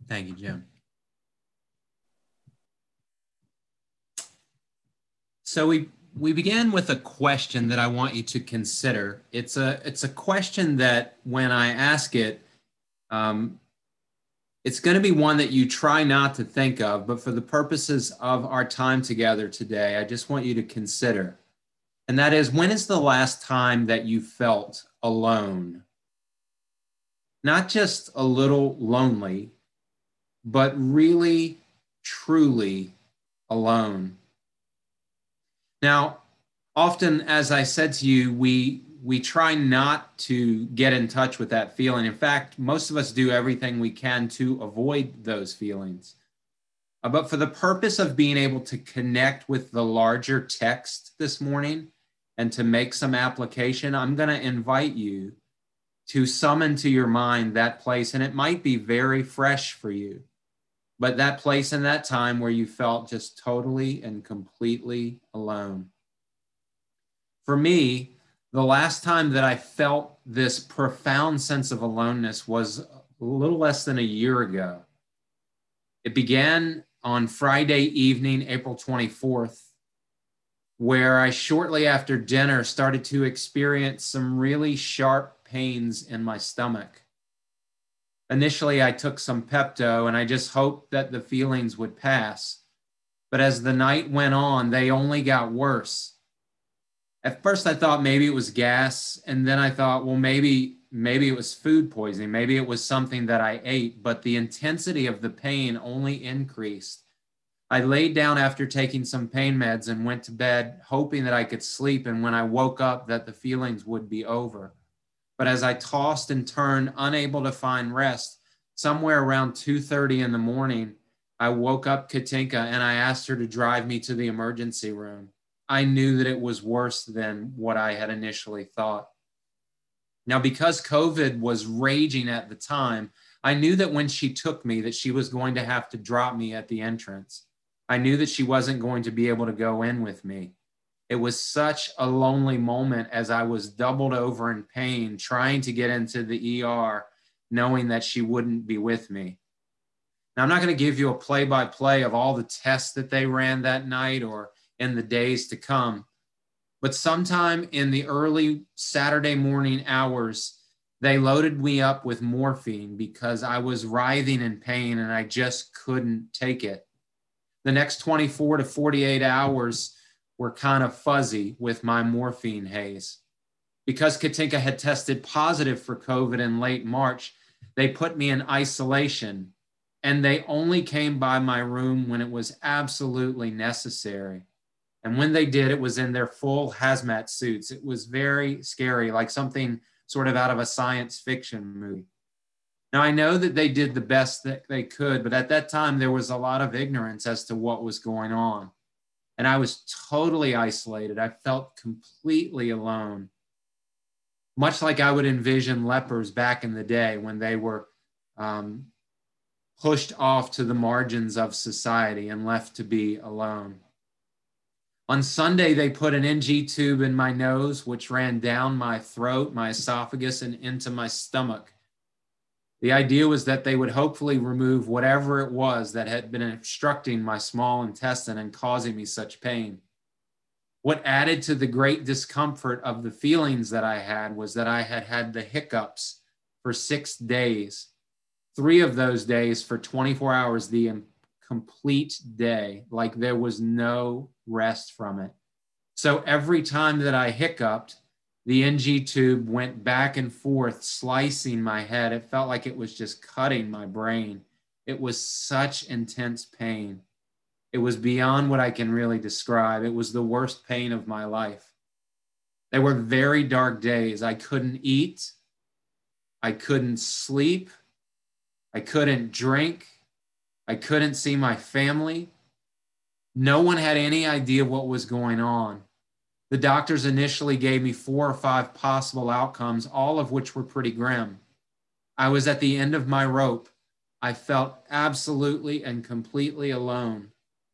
Thank you, Jim. So we began with a question that I want you to consider. It's a question that when I ask it, um, it's going to be one that you try not to think of, but for the purposes of our time together today, I just want you to consider. And that is, when is the last time that you felt alone? Not just a little lonely, but really, truly alone. Now, often, as I said to you, we try not to get in touch with that feeling. In fact, most of us do everything we can to avoid those feelings. But for the purpose of being able to connect with the larger text this morning and to make some application, I'm going to invite you to summon to your mind that place, and it might be very fresh for you, but that place and that time where you felt just totally and completely alone. For me, the last time that I felt this profound sense of aloneness was a little less than a year ago. It began on Friday evening, April 24th, where I shortly after dinner started to experience some really sharp pains in my stomach. Initially, I took some Pepto and I just hoped that the feelings would pass. But as the night went on, they only got worse. At first, I thought maybe it was gas. And then I thought, well, maybe it was food poisoning. Maybe it was something that I ate. But the intensity of the pain only increased. I laid down after taking some pain meds and went to bed, hoping that I could sleep. And when I woke up, that the feelings would be over. But as I tossed and turned, unable to find rest, somewhere around 2:30 in the morning, I woke up Katinka and I asked her to drive me to the emergency room. I knew that it was worse than what I had initially thought. Now, because COVID was raging at the time, I knew that when she took me, that she was going to have to drop me at the entrance. I knew that she wasn't going to be able to go in with me. It was such a lonely moment as I was doubled over in pain, trying to get into the ER, knowing that she wouldn't be with me. Now, I'm not going to give you a play-by-play of all the tests that they ran that night or in the days to come, but sometime in the early Saturday morning hours, they loaded me up with morphine because I was writhing in pain and I just couldn't take it. The next 24 to 48 hours were kind of fuzzy with my morphine haze. Because Katinka had tested positive for COVID in late March, they put me in isolation, and they only came by my room when it was absolutely necessary. And when they did, it was in their full hazmat suits. It was very scary, like something sort of out of a science fiction movie. Now, I know that they did the best that they could, but at that time, there was a lot of ignorance as to what was going on. And I was totally isolated. I felt completely alone, much like I would envision lepers back in the day when they were pushed off to the margins of society and left to be alone. On Sunday, they put an NG tube in my nose, which ran down my throat, my esophagus, and into my stomach. The idea was that they would hopefully remove whatever it was that had been obstructing my small intestine and causing me such pain. What added to the great discomfort of the feelings that I had was that I had had the hiccups for 6 days, 3 of those days for 24 hours, the complete day, like there was no rest from it. So every time that I hiccuped, the NG tube went back and forth, slicing my head. It felt like it was just cutting my brain. It was such intense pain. It was beyond what I can really describe. It was the worst pain of my life. They were very dark days. I couldn't eat. I couldn't sleep. I couldn't drink. I couldn't see my family. No one had any idea what was going on. The doctors initially gave me 4 or 5 possible outcomes, all of which were pretty grim. I was at the end of my rope. I felt absolutely and completely alone.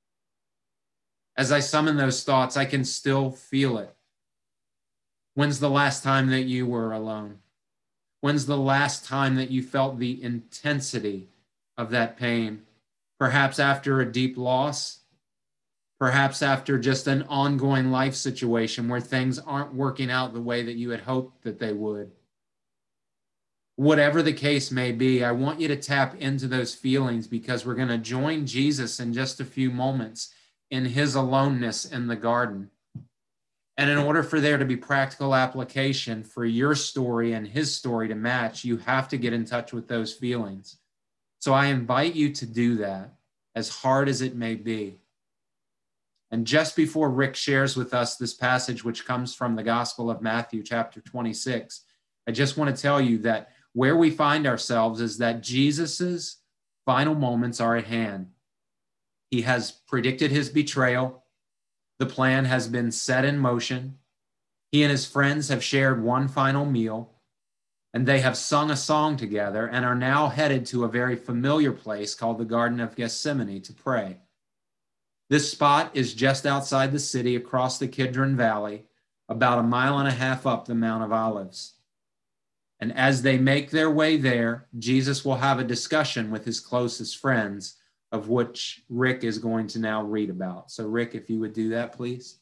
As I summon those thoughts, I can still feel it. When's the last time that you were alone? When's the last time that you felt the intensity of that pain, perhaps after a deep loss, perhaps after just an ongoing life situation where things aren't working out the way that you had hoped that they would. Whatever the case may be, I want you to tap into those feelings, because we're going to join Jesus in just a few moments in his aloneness in the garden. And in order for there to be practical application for your story and his story to match, you have to get in touch with those feelings. So I invite you to do that, as hard as it may be. And just before Rick shares with us this passage, which comes from the Gospel of Matthew, chapter 26, I just want to tell you that where we find ourselves is that Jesus's final moments are at hand. He has predicted his betrayal. The plan has been set in motion. He and his friends have shared one final meal, and they have sung a song together and are now headed to a very familiar place called the Garden of Gethsemane to pray. This spot is just outside the city, across the Kidron Valley, about 1.5 miles up the Mount of Olives. And as they make their way there, Jesus will have a discussion with his closest friends, of which Rick is going to now read about. So Rick, if you would do that, please.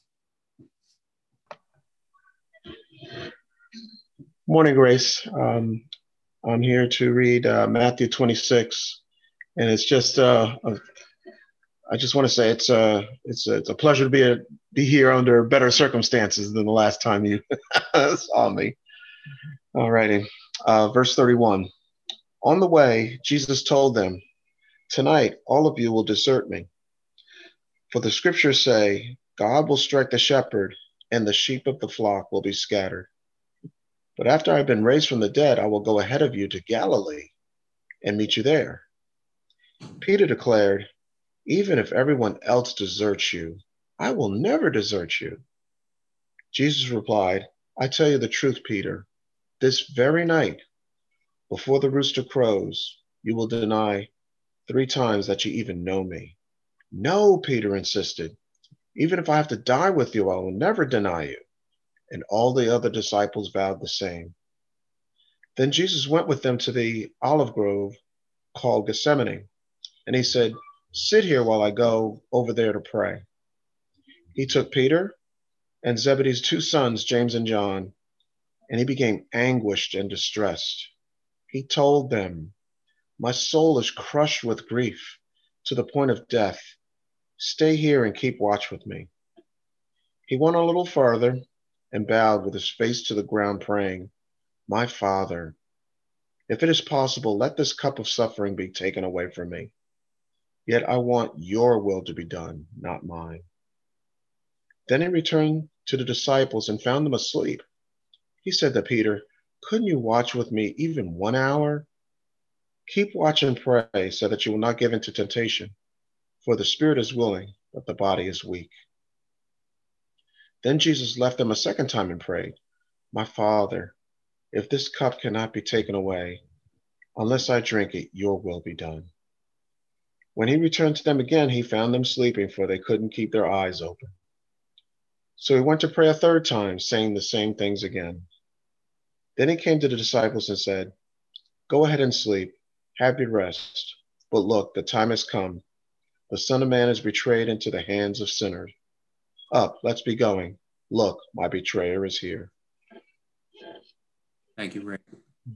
Morning, Grace. I'm here to read Matthew 26, and it's just I just want to say it's a pleasure to be here under better circumstances than the last time you saw me. All righty. Verse 31. On the way, Jesus told them, "Tonight, all of you will desert me. For the scriptures say, God will strike the shepherd, and the sheep of the flock will be scattered. But after I've been raised from the dead, I will go ahead of you to Galilee and meet you there." Peter declared, "Even if everyone else deserts you, I will never desert you." Jesus replied, "I tell you the truth, Peter. This very night, before the rooster crows, you will deny 3 times that you even know me." "No," Peter insisted. "Even if I have to die with you, I will never deny you." And all the other disciples vowed the same. Then Jesus went with them to the olive grove called Gethsemane, and he said, "Sit here while I go over there to pray." He took Peter and Zebedee's 2 sons, James and John, and he became anguished and distressed. He told them, "My soul is crushed with grief to the point of death. Stay here and keep watch with me." He went a little farther and bowed with his face to the ground, praying, "My Father, if it is possible, let this cup of suffering be taken away from me. Yet I want your will to be done, not mine." Then he returned to the disciples and found them asleep. He said to Peter, "Couldn't you watch with me even 1 hour? Keep watch and pray so that you will not give into temptation. For the spirit is willing, but the body is weak." Then Jesus left them a second time and prayed, "My Father, if this cup cannot be taken away, unless I drink it, your will be done." When he returned to them again, he found them sleeping, for they couldn't keep their eyes open. So he went to pray a third time, saying the same things again. Then he came to the disciples and said, "Go ahead and sleep, have your rest. But look, the time has come. The Son of Man is betrayed into the hands of sinners. Up, let's be going. Look, my betrayer is here." Thank you, Rick.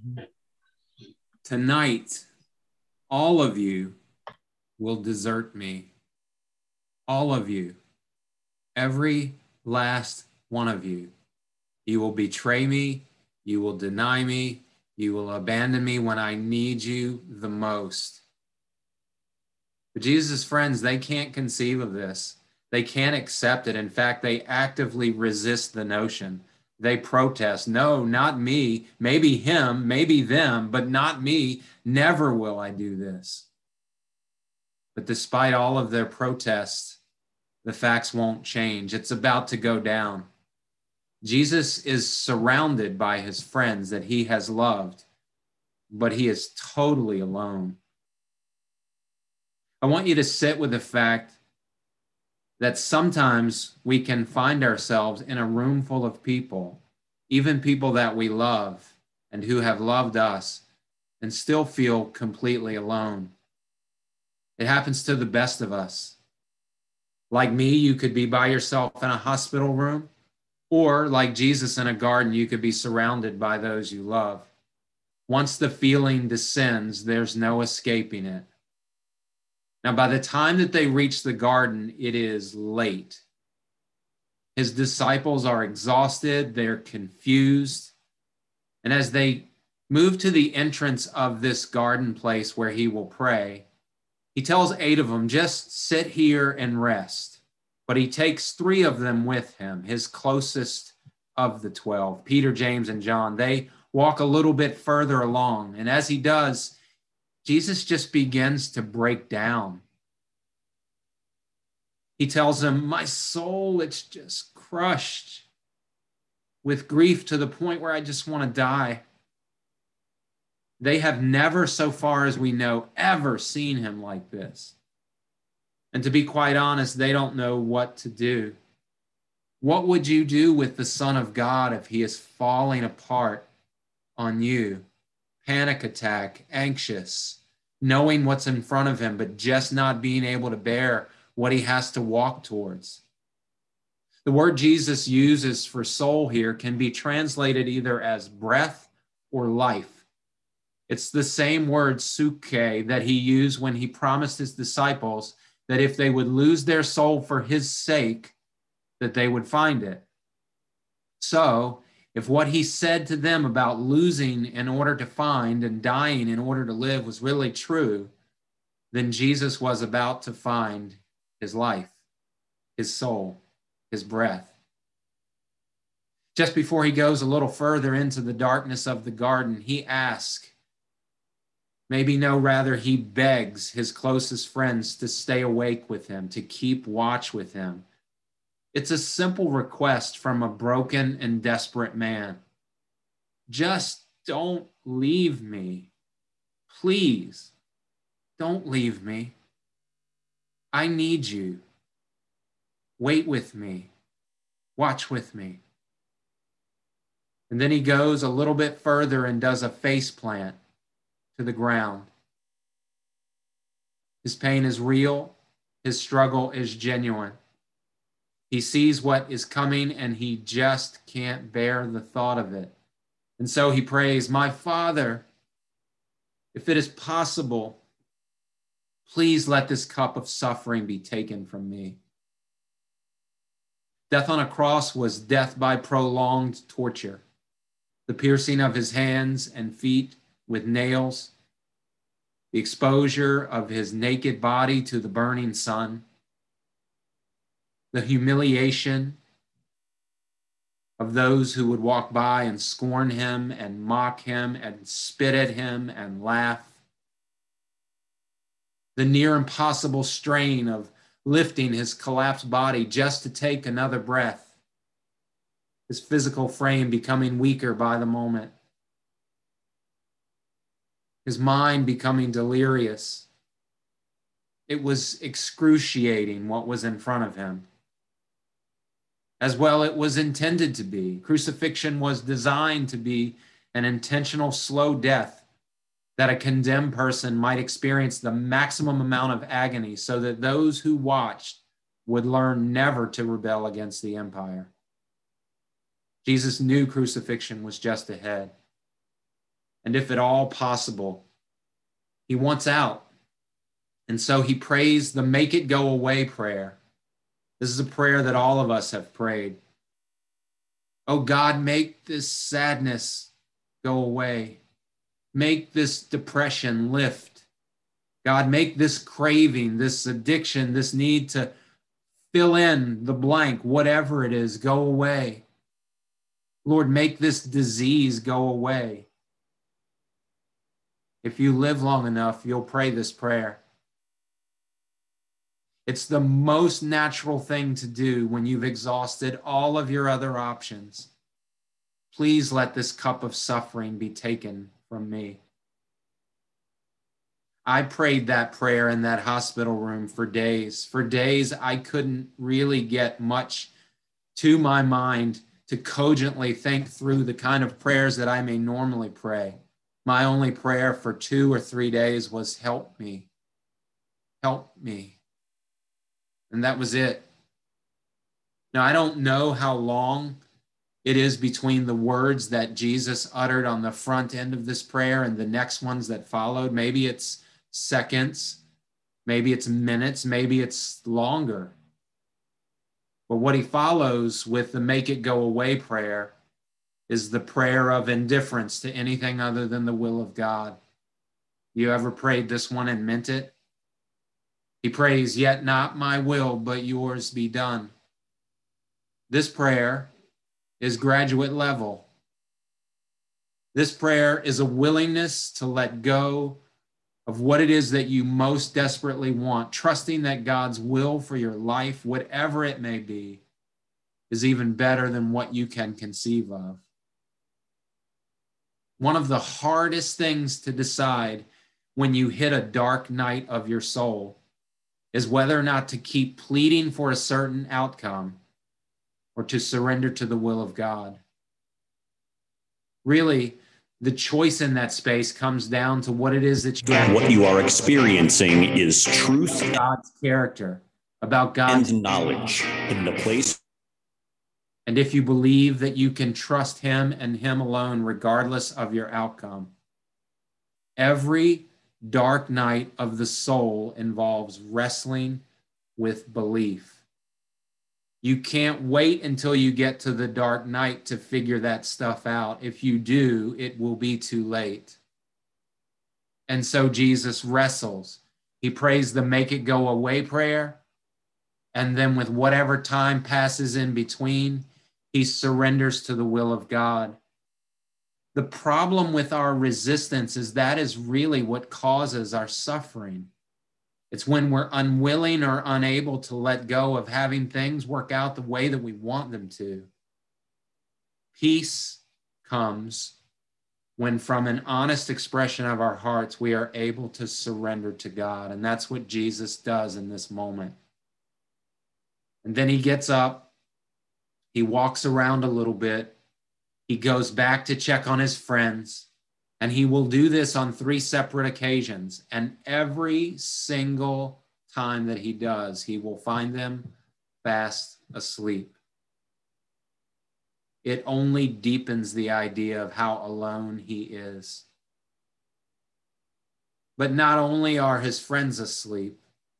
Tonight, all of you will desert me. All of you. Every last one of you. You will betray me. You will deny me. You will abandon me when I need you the most. But Jesus' friends, they can't conceive of this. They can't accept it. In fact, they actively resist the notion. They protest. "No, not me. Maybe him, maybe them, but not me. Never will I do this." But despite all of their protests, the facts won't change. It's about to go down. Jesus is surrounded by his friends that he has loved, but he is totally alone. I want you to sit with the fact that sometimes we can find ourselves in a room full of people, even people that we love and who have loved us, and still feel completely alone. It happens to the best of us. Like me, you could be by yourself in a hospital room, or like Jesus in a garden, you could be surrounded by those you love. Once the feeling descends, there's no escaping it. Now, by the time that they reach the garden, it is late. His disciples are exhausted, they're confused. And as they move to the entrance of this garden place where he will pray, he tells 8 of them, just sit here and rest. But he takes 3 of them with him, his closest of the 12, Peter, James, and John. They walk a little bit further along. And as he does, Jesus just begins to break down. He tells them, my soul, it's just crushed with grief to the point where I just want to die. They have never, so far as we know, ever seen him like this. And to be quite honest, they don't know what to do. What would you do with the Son of God if he is falling apart on you? Panic attack, anxious, knowing what's in front of him, but just not being able to bear what he has to walk towards. The word Jesus uses for soul here can be translated either as breath or life. It's the same word, suke, that he used when he promised his disciples that if they would lose their soul for his sake, that they would find it. So, if what he said to them about losing in order to find and dying in order to live was really true, then Jesus was about to find his life, his soul, his breath. Just before he goes a little further into the darkness of the garden, he asks, maybe no, rather he begs his closest friends to stay awake with him, to keep watch with him. It's a simple request from a broken and desperate man. Just don't leave me. Please, don't leave me. I need you. Wait with me. Watch with me. And then he goes a little bit further and does a face plant to the ground. His pain is real. His struggle is genuine. He sees what is coming and he just can't bear the thought of it. And so he prays, my Father, if it is possible, please let this cup of suffering be taken from me. Death on a cross was death by prolonged torture. The piercing of his hands and feet with nails, the exposure of his naked body to the burning sun, the humiliation of those who would walk by and scorn him and mock him and spit at him and laugh, the near impossible strain of lifting his collapsed body just to take another breath, his physical frame becoming weaker by the moment, his mind becoming delirious. It was excruciating what was in front of him. As well, it was intended to be. Crucifixion was designed to be an intentional slow death that a condemned person might experience the maximum amount of agony so that those who watched would learn never to rebel against the empire. Jesus knew crucifixion was just ahead. And if at all possible, he wants out. And so he prays the make it go away prayer. This is a prayer that all of us have prayed. Oh God, make this sadness go away. Make this depression lift. God, make this craving, this addiction, this need to fill in the blank, whatever it is, go away. Lord, make this disease go away. If you live long enough, you'll pray this prayer. It's the most natural thing to do when you've exhausted all of your other options. Please let this cup of suffering be taken from me. I prayed that prayer in that hospital room for days. For days, I couldn't really get much to my mind to cogently think through the kind of prayers that I may normally pray. My only prayer for 2 or 3 days was, help me. help me. And that was it. Now, I don't know how long it is between the words that Jesus uttered on the front end of this prayer and the next ones that followed. Maybe it's seconds, maybe it's minutes, maybe it's longer. But what he follows with the make it go away prayer is the prayer of indifference to anything other than the will of God. You ever prayed this one and meant it? He prays, yet not my will, but yours be done. This prayer is graduate level. This prayer is a willingness to let go of what it is that you most desperately want, trusting that God's will for your life, whatever it may be, is even better than what you can conceive of. One of the hardest things to decide when you hit a dark night of your soul is whether or not to keep pleading for a certain outcome or to surrender to the will of God. Really, the choice in that space comes down to what it is that what you are experiencing is truth, God's character, about God's and knowledge in the place. And if you believe that you can trust him and him alone, regardless of your outcome. Every dark night of the soul involves wrestling with belief. You can't wait until you get to the dark night to figure that stuff out. If you do, it will be too late. And so Jesus wrestles. He prays the make it go away prayer. And then with whatever time passes in between, he surrenders to the will of God. The problem with our resistance is that is really what causes our suffering. It's when we're unwilling or unable to let go of having things work out the way that we want them to. Peace comes when, from an honest expression of our hearts, we are able to surrender to God. And that's what Jesus does in this moment. And then he gets up, he walks around a little bit, he goes back to check on his friends, and he will do this on 3 separate occasions. And every single time that he does, he will find them fast asleep. It only deepens the idea of how alone he is. But not only are his friends asleep,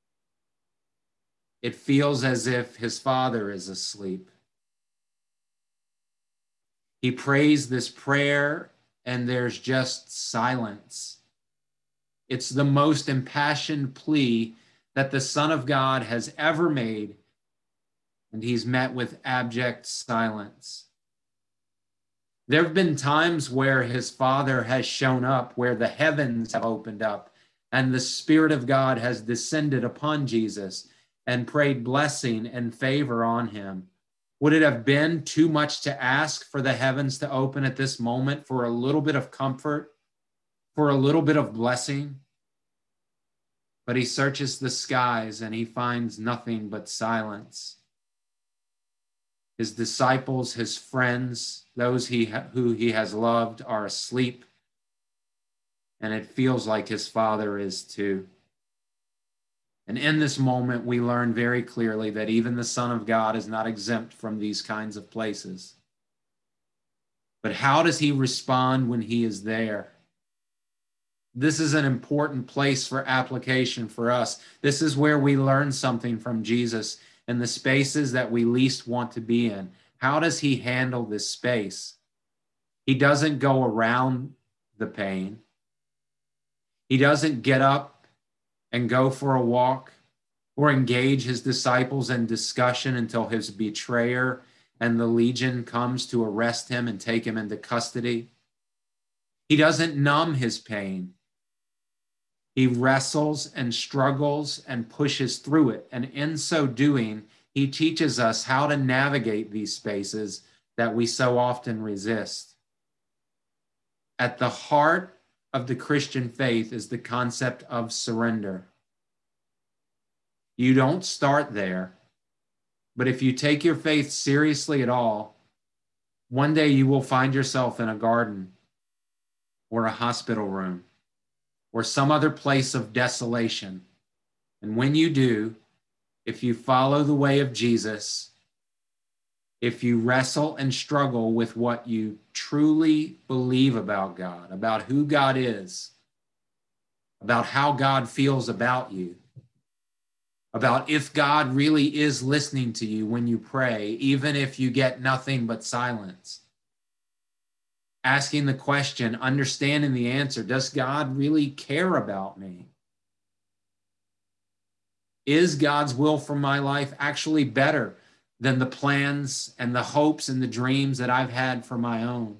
it feels as if his Father is asleep. He prays this prayer and there's just silence. It's the most impassioned plea that the Son of God has ever made, and he's met with abject silence. There have been times where his Father has shown up, where the heavens have opened up, and the Spirit of God has descended upon Jesus and prayed blessing and favor on him. Would it have been too much to ask for the heavens to open at this moment for a little bit of comfort, for a little bit of blessing? But he searches the skies and he finds nothing but silence. His disciples, his friends, those who he has loved are asleep, and it feels like his Father is too. And in this moment, we learn very clearly that even the Son of God is not exempt from these kinds of places. But how does he respond when he is there? This is an important place for application for us. This is where we learn something from Jesus in the spaces that we least want to be in. How does he handle this space? He doesn't go around the pain. He doesn't get up and go for a walk or engage his disciples in discussion until his betrayer and the legion comes to arrest him and take him into custody. He doesn't numb his pain. He wrestles and struggles and pushes through it. And in so doing, he teaches us how to navigate these spaces that we so often resist. At the heart of the Christian faith is the concept of surrender. You don't start there, but if you take your faith seriously at all, one day you will find yourself in a garden or a hospital room or some other place of desolation, And when you do, if you follow the way of Jesus, if you wrestle and struggle with what you truly believe about God, about who God is, about how God feels about you, about if God really is listening to you when you pray, even if you get nothing but silence. Asking the question, understanding the answer, does God really care about me? Is God's will for my life actually better than the plans and the hopes and the dreams that I've had for my own?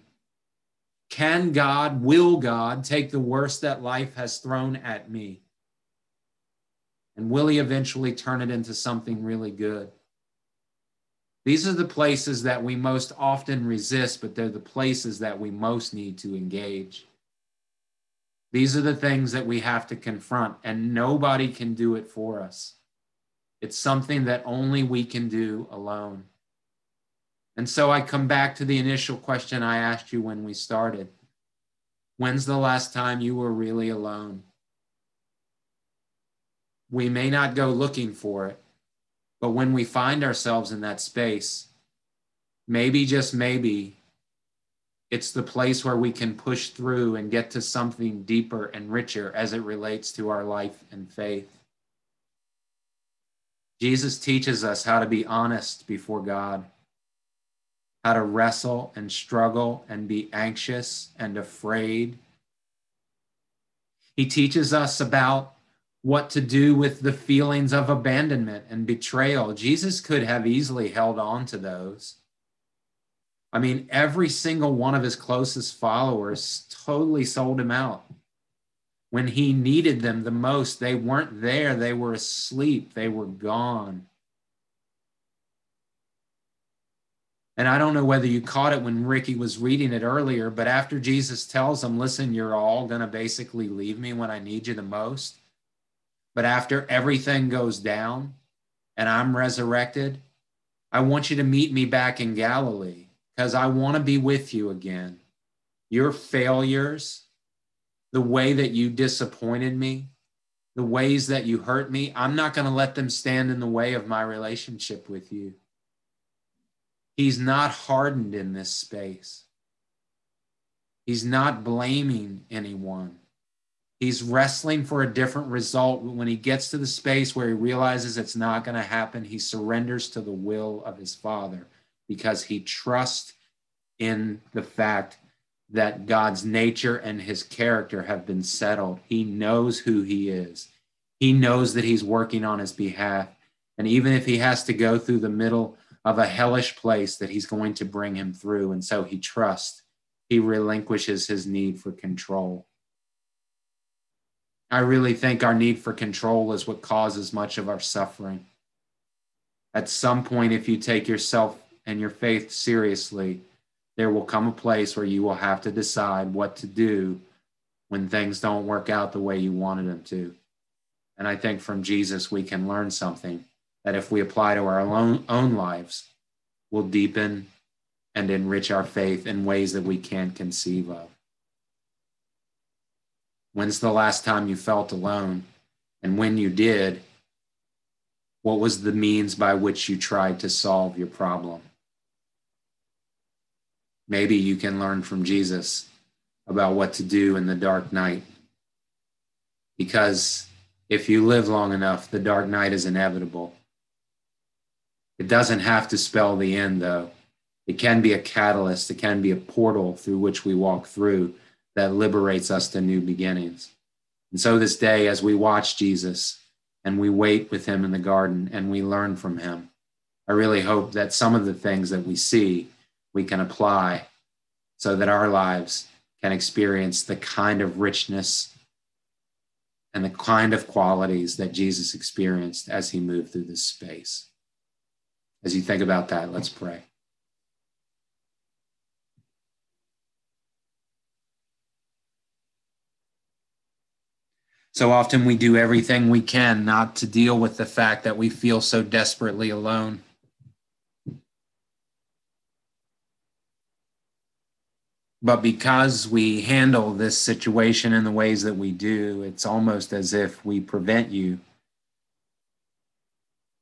Will God take the worst that life has thrown at me? And will he eventually turn it into something really good? These are the places that we most often resist, but they're the places that we most need to engage. These are the things that we have to confront, and nobody can do it for us. It's something that only we can do alone. And so I come back to the initial question I asked you when we started. When's the last time you were really alone? We may not go looking for it, but when we find ourselves in that space, maybe, just maybe, it's the place where we can push through and get to something deeper and richer as it relates to our life and faith. Jesus teaches us how to be honest before God, how to wrestle and struggle and be anxious and afraid. He teaches us about what to do with the feelings of abandonment and betrayal. Jesus could have easily held on to those. I mean, every single one of his closest followers totally sold him out. When he needed them the most, they weren't there. They were asleep. They were gone. And I don't know whether you caught it when Ricky was reading it earlier, but after Jesus tells them, listen, you're all going to basically leave me when I need you the most. But after everything goes down and I'm resurrected, I want you to meet me back in Galilee because I want to be with you again. Your failures, the way that you disappointed me, the ways that you hurt me, I'm not going to let them stand in the way of my relationship with you. He's not hardened in this space. He's not blaming anyone. He's wrestling for a different result. When he gets to the space where he realizes it's not going to happen, he surrenders to the will of his Father because he trusts in the fact that God's nature and his character have been settled. He knows who he is. He knows that he's working on his behalf. And even if he has to go through the middle of a hellish place, that he's going to bring him through. And so he trusts. He relinquishes his need for control. I really think our need for control is what causes much of our suffering. At some point, if you take yourself and your faith seriously, there will come a place where you will have to decide what to do when things don't work out the way you wanted them to. And I think from Jesus, we can learn something that if we apply to our own lives, will deepen and enrich our faith in ways that we can't conceive of. When's the last time you felt alone? And when you did, what was the means by which you tried to solve your problem? Maybe you can learn from Jesus about what to do in the dark night. Because if you live long enough, the dark night is inevitable. It doesn't have to spell the end, though. It can be a catalyst. It can be a portal through which we walk through that liberates us to new beginnings. And so this day, as we watch Jesus and we wait with him in the garden and we learn from him, I really hope that some of the things that we see, we can apply so that our lives can experience the kind of richness and the kind of qualities that Jesus experienced as he moved through this space. As you think about that, let's pray. So often we do everything we can not to deal with the fact that we feel so desperately alone. But because we handle this situation in the ways that we do, it's almost as if we prevent you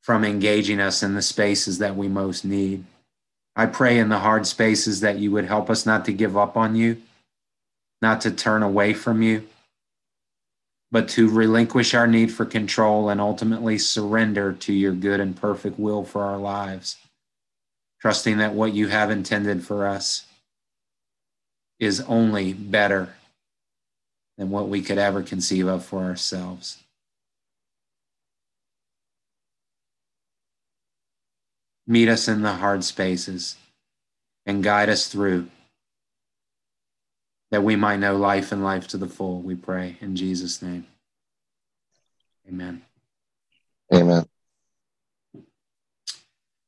from engaging us in the spaces that we most need. I pray in the hard spaces that you would help us not to give up on you, not to turn away from you, but to relinquish our need for control and ultimately surrender to your good and perfect will for our lives, trusting that what you have intended for us is only better than what we could ever conceive of for ourselves. Meet us in the hard spaces and guide us through, that we might know life and life to the full, we pray in Jesus' name. Amen. Amen.